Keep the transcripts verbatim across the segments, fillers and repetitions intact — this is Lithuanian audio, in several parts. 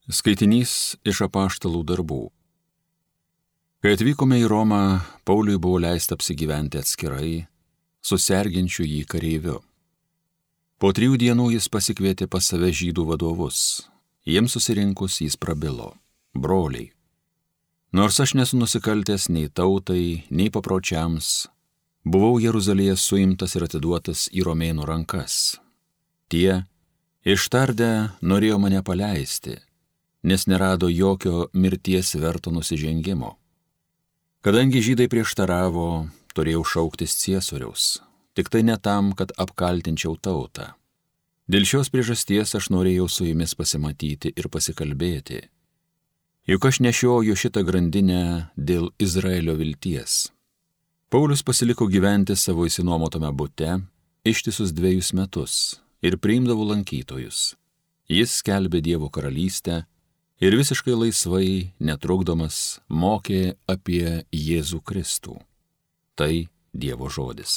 Skaitinys iš apaštalų darbų. Kai atvykome į Romą, Pauliui buvo leista apsigyventi atskirai, su serginčiu jį kareiviu. Po trijų dienų jis pasikvietė pas save žydų vadovus. Jiems susirinkus jis prabilo: broliai, nors aš nesu nusikaltęs nei tautai, nei papročiams, buvau Jeruzalėje suimtas ir atiduotas į romėnų rankas. Tie, ištardę, norėjo mane paleisti, nes nerado jokio mirties verto nusižengimo. Kadangi žydai prieštaravo, turėjau šauktis ciesoriaus, tik tai ne tam, kad apkaltinčiau tautą. Dėl šios priežasties aš norėjau su jumis pasimatyti ir pasikalbėti, juk aš nešioju šitą grandinę dėl Izraelio vilties. Paulius pasiliko gyventi savo įsinuomotame bute ištisus dviejus metus ir priimdavo lankytojus. Jis skelbė Dievo karalystę ir visiškai laisvai, netrukdomas, mokė apie Jėzų Kristų. Tai Dievo žodis.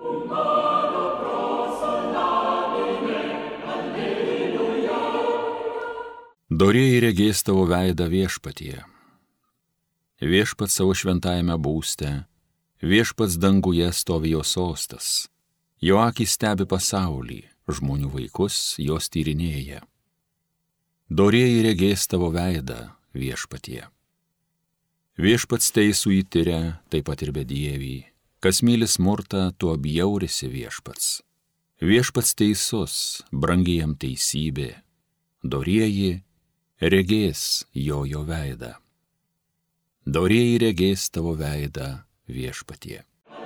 Dorieji regės tavo veidą viešpatie. Viešpats savo šventajame būste, viešpats danguje stovi jo sostas. Jo akys stebi pasaulį, žmonių vaikus jos tyrinėja. Dorieji regės tavo veidą viešpatie. Viešpats teisų įtyria, taip pat ir bedievį. Kas myli smurtą, tuo bjaurisi viešpats. Viešpats teisus, brangi jam teisybė. Dorieji regės jo jo veidą. Dorieji regės tavo veidą viešpatie.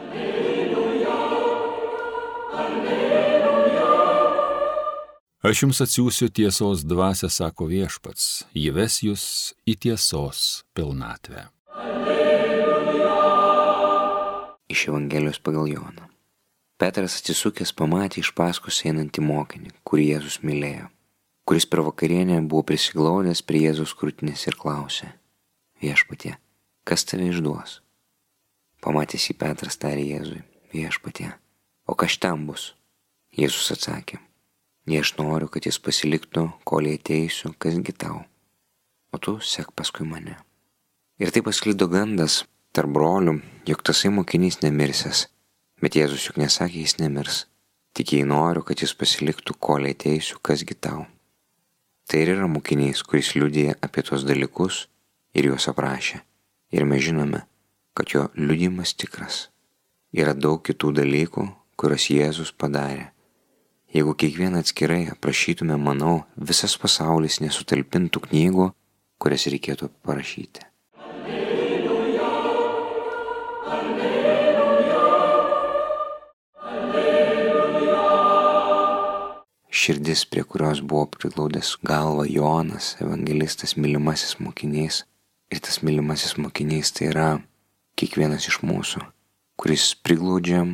Aš jums atsiųsiu tiesos dvasią, sako viešpats, ji ves jus į tiesos pilnatvę. Alleluja. Iš Evangelijos pagal Joną. Petras atsisukęs pamatė iš paskos einantį mokinį, kurį Jėzus mylėjo, kuris per vakarienę buvo prisiglaudęs prie Jėzaus krūtinės ir klausė: viešpatie, kas tave išduos? Pamatęs jį, Petras tarė Jėzui: viešpatie, o kas ten bus? Jėzus atsakė: jei aš noriu, kad jis pasiliktų, kol jie ateisiu, kasgi tau, o tu sek paskui mane. Ir taip pasklido gandas tarp brolių, jog tasai mokinys nemirsęs, bet Jėzus juk nesakė, jis nemirs, tik jei noriu, kad jis pasiliktų, kol jie ateisiu, kasgi tau. Tai ir yra mokinys, kuris liudija apie tuos dalykus ir juos aprašė, ir mes žinome, kad jo liudijimas tikras. Yra daug kitų dalykų, kuriuos Jėzus padarė. Jeigu kiekvieną atskirai aprašytume, manau, visas pasaulis nesutalpintų knygų, kurias reikėtų parašyti. Alleluja, alleluja, alleluja. Širdis, prie kurios buvo priglaudęs galvą Jonas, evangelistas, mylimasis mokinys, ir tas mylimasis mokinys tai yra kiekvienas iš mūsų, kuris priglaudžiam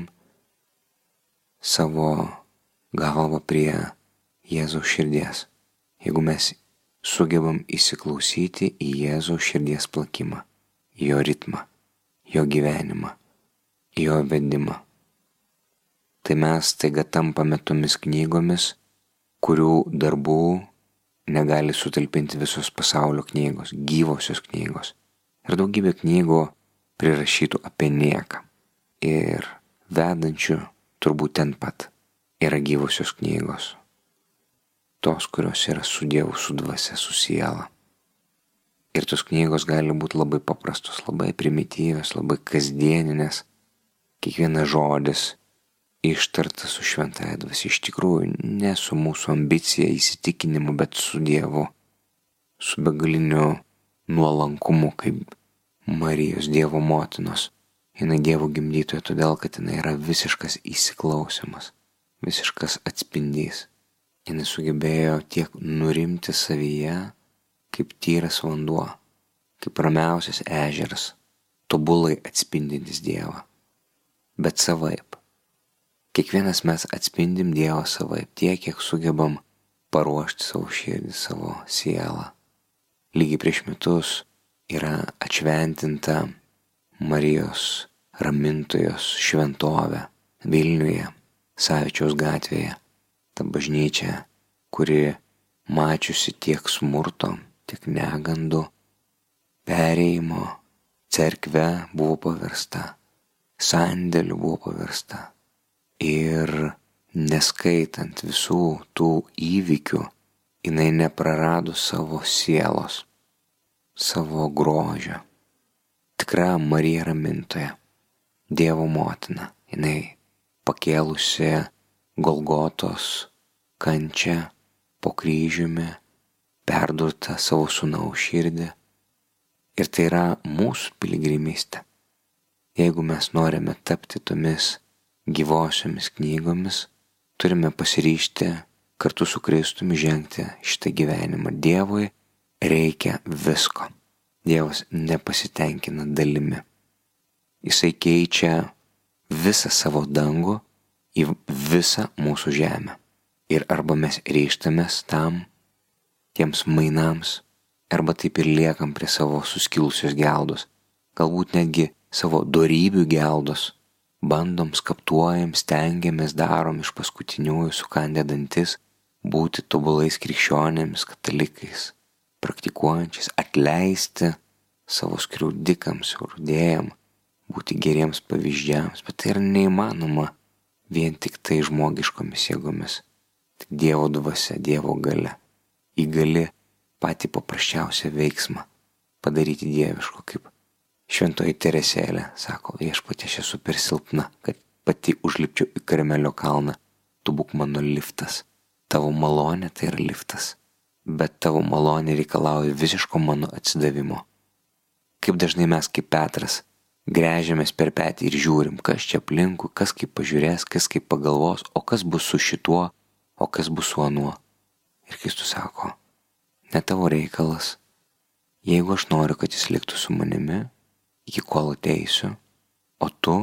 savo galva prie Jėzaus širdies, jeigu mes sugebam įsiklausyti į Jėzaus širdies plakimą, į jo ritmą, jo gyvenimą, į jo vedimą. Tai mes taiga tampame tomis knygomis, kurių darbų negali sutalpinti visos pasaulio knygos, gyvosios knygos. Ir daugybė knygų prirašytų apie nieką. Ir vedančių turbūt ten pat yra gyvosios knygos, tos, kurios yra su Dievu, su dvasia, su siela. Ir tos knygos gali būti labai paprastos, labai primityvios, labai kasdieninės. Kiekvienas žodis ištartas su šventąja dvasia, iš tikrųjų ne su mūsų ambicija, įsitikinimu, bet su Dievu, su begaliniu nuolankumu, kaip Marijos, Dievo motinos. Jinai Dievo gimdytoja, todėl kad jinai yra visiškas įsiklausimas, visiškas atspindys. Jinai sugebėjo tiek nurimti savyje, kaip tyras vanduo, kaip ramiausias ežeras, tobulai atspindintis Dievą. Bet savaip. Kiekvienas mes atspindim Dievą savaip, tiek, kiek sugebam paruošti savo širdį, savo sielą. Lygiai prieš metus yra atšventinta Marijos ramintojos šventovė Vilniuje, Savičiaus gatvėje. Ta bažnyčia, kuri mačiusi tiek smurto, tiek negandų, perėjimo, cerkve buvo paversta, sandėliu buvo paversta. Ir neskaitant visų tų įvykių, jinai neprarado savo sielos, savo grožio. Tikra Marija ramintoja, Dievo motina, jinai pakėlusi Golgotos kančią po kryžiumi, perdurta savo sūnaus širdį. Ir tai yra mūsų piligrimystė. Jeigu mes norime tapti tomis gyvosiomis knygomis, turime pasiryžti kartu su Kristumi žengti šitą gyvenimą. Dievui reikia visko. Dievas nepasitenkina dalimi. Jisai keičia visą savo dangų į visą mūsų žemę. Ir arba mes ryžtamės tam, tiems mainams, arba taip ir liekam prie savo suskilusios geldos, galbūt netgi savo dorybių geldos, bandom, skaptuojam, stengiamės, darom iš paskutiniųjų sukandę dantis, būti tobulais krikščionėmis, katalikais, praktikuojančiais, atleisti savo skriaudikams, skriaudėjam, būti geriems pavyzdžiams, bet tai yra neįmanoma vien tik tai žmogiškomis jėgomis. Tik Dievo dvasia, Dievo galia įgali patį paprasčiausią veiksmą padaryti dievišku, kaip šventoji Teresėlė sako, viešpatie, aš esu per silpna, kad pati užlipčiau į Karmelio kalną, tu būk mano liftas. Tavo malonė tai yra liftas, bet tavo malonė reikalauja visiško mano atsidavimo. Kaip dažnai mes kaip Petras gręžiamės per petį ir žiūrim, kas čia aplinkui, kas kaip pažiūrės, kas kaip pagalvos, o kas bus su šituo, o kas bus su anuo. Ir Kristus sako, ne tavo reikalas, jeigu aš noriu, kad jis liktų su manimi, iki kol ateisiu, o tu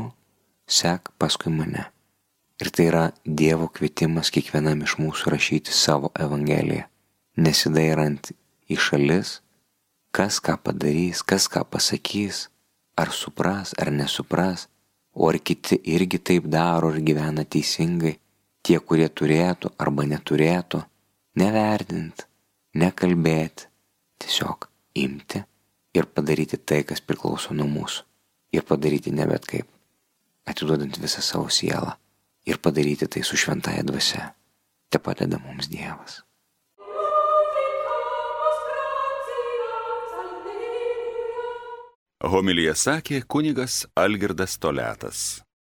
sek paskui mane. Ir tai yra Dievo kvietimas kiekvienam iš mūsų rašyti savo evangeliją, nesidairant į šalis, kas ką padarys, kas ką pasakys, ar supras, ar nesupras, o ar kiti irgi taip daro ir gyvena teisingai, tie, kurie turėtų arba neturėtų, nevertint, nekalbėti, tiesiog imti ir padaryti tai, kas priklauso nuo mūsų. Ir padaryti ne bet kaip, atiduodant visą savo sielą. Ir padaryti tai su šventaja dvasia. Te padeda mums Dievas. Homiliją sakė kunigas Algirdas Toliatas.